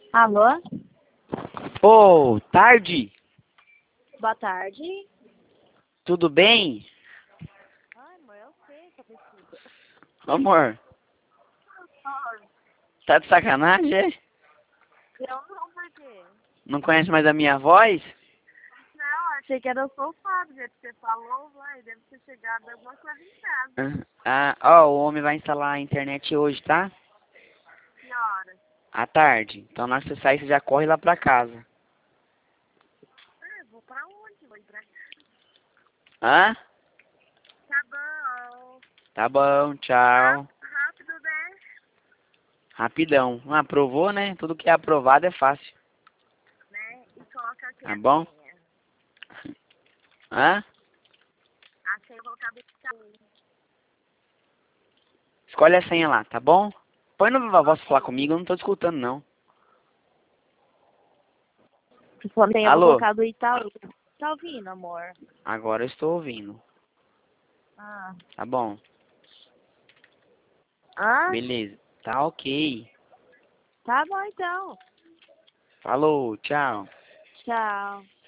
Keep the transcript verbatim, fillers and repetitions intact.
Alô? Ô, tarde, Boa tarde. tudo bem? Ai, amor, eu sei, cabeçuda. Amor, tá de sacanagem, é? Eu não, por quê? Não conhece mais a minha voz? Não, achei que era o sofá, do jeito que você falou, vai, deve ter chegado alguma coisa em casa. Ah, ó, o homem vai instalar a internet hoje, tá? Que horas? À tarde. Então, na hora que você sair, você já corre lá pra casa. Ah, vou pra onde? Vou ir pra Hã? Tá bom. Tá bom, tchau. Ráp- Rápido, né? Rapidão. Ah, aprovou, né? Tudo que é aprovado é fácil. Né? E coloca aqui Tá a bom? senha. Hã? A senha eu vou colocar do Itaú. Escolhe a senha lá, tá bom? Põe no Viva Voz pra falar comigo, eu não tô escutando, não. Se for a senha, eu vou Alô? colocar do Itaú. Tá ouvindo, amor? Agora eu estou ouvindo. Ah. Tá bom. Ah? Beleza. Tá ok. Tá bom, então. Falou, tchau. Tchau.